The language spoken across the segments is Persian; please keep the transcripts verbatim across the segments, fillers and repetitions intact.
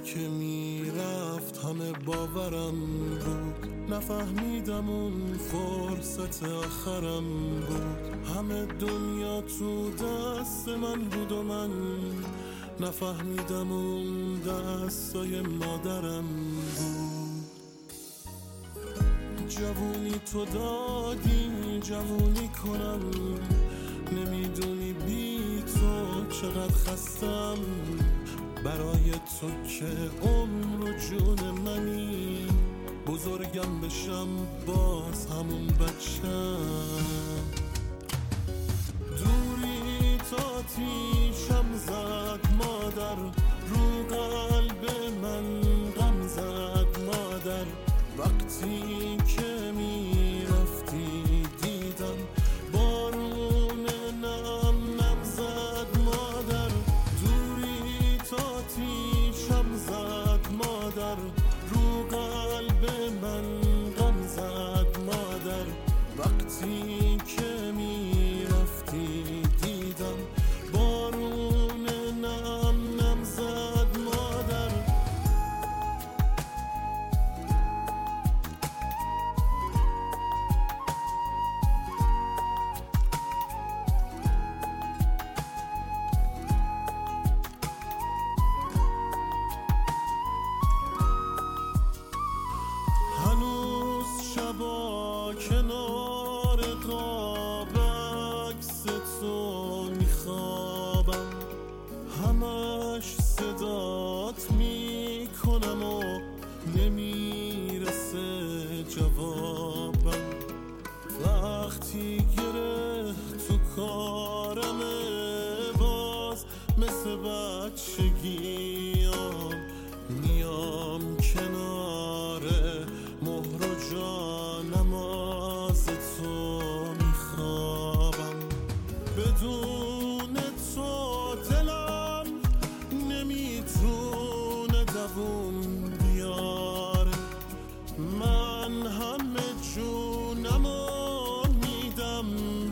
که میرفت همه باورم بود، نفهمیدم اون فرصت آخرم بود. همه دنیا تو دست من بود و من نفهمیدم اون دستای مادرم بود. جوونی تو دادی جوونی کنم، نمیدونی بی تو چقدر خستم. برای تو که عمر و جون منی، بزرگم بشم باز همون بچم. دوری تا تیشم زد مادر، رو قلب من غم زد مادر. وقتی که میرفتی دیدم بارون نم نم زد مادر. دوری تا تیشم زد مادر، رو قلب من غم زد مادر. وقتی که میرفتی دیدم بارون نم نم زد مادر. هنوز شبا کنار قاب عکس تو میخوابم، همش صدات میکنم و نمیرسه جوابم. وقتی گره تو کارمه باز مثل بچگیام، میام کنار مهر و جانماز تو میخوابم. بدون تو دلم نمیتونه دووم بیاره، من همه جونمو میدم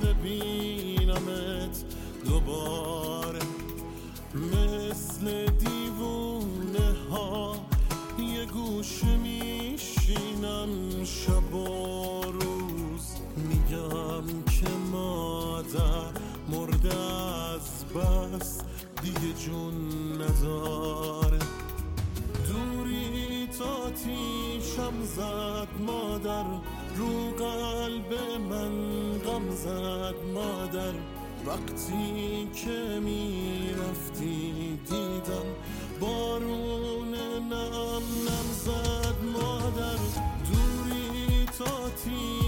ببینمت دوباره. مثل دیوونه ها یه گوشه میشینم شب و روز، میگم که مادر مرده از بس دیگه جون نداره. دوری تا تیشم زد مادر، رو قلب من غم زد مادر. وقتی که میرفتی دیدم بارون نم نم زد مادر. دوری تا تیشم